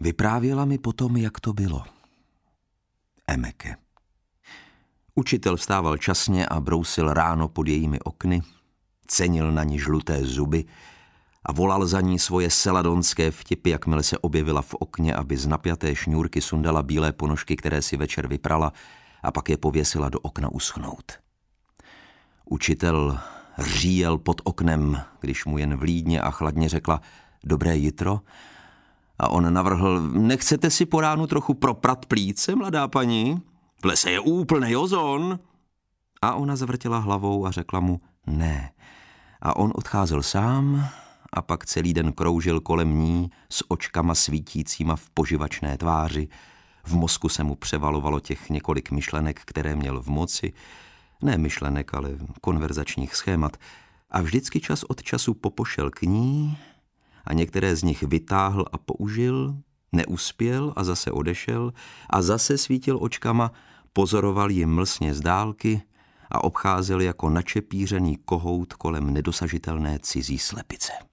Vyprávěla mi potom, jak to bylo. Emeke. Učitel vstával časně a brousil ráno pod jejími okny, cenil na ní žluté zuby a volal za ní svoje seladonské vtipy, jakmile se objevila v okně, aby z napjaté šňůrky sundala bílé ponožky, které si večer vyprala, a pak je pověsila do okna uschnout. Učitel říjel pod oknem, když mu jen vlídně a chladně řekla dobré jitro, a on navrhl, nechcete si po ránu trochu proprat plíce, mladá paní? V lese je úplnej ozon. A ona zavrtěla hlavou a řekla mu ne. A on odcházel sám a pak celý den kroužil kolem ní s očkama svítícíma v poživačné tváři. V mozku se mu převalovalo těch několik myšlenek, které měl v moci. Ne myšlenek, ale konverzačních schémat. A vždycky čas od času popošel k ní a některé z nich vytáhl a použil, neuspěl a zase odešel a zase svítil očkama, pozoroval ji mlsně z dálky a obcházel jako načepířený kohout kolem nedosažitelné cizí slepice.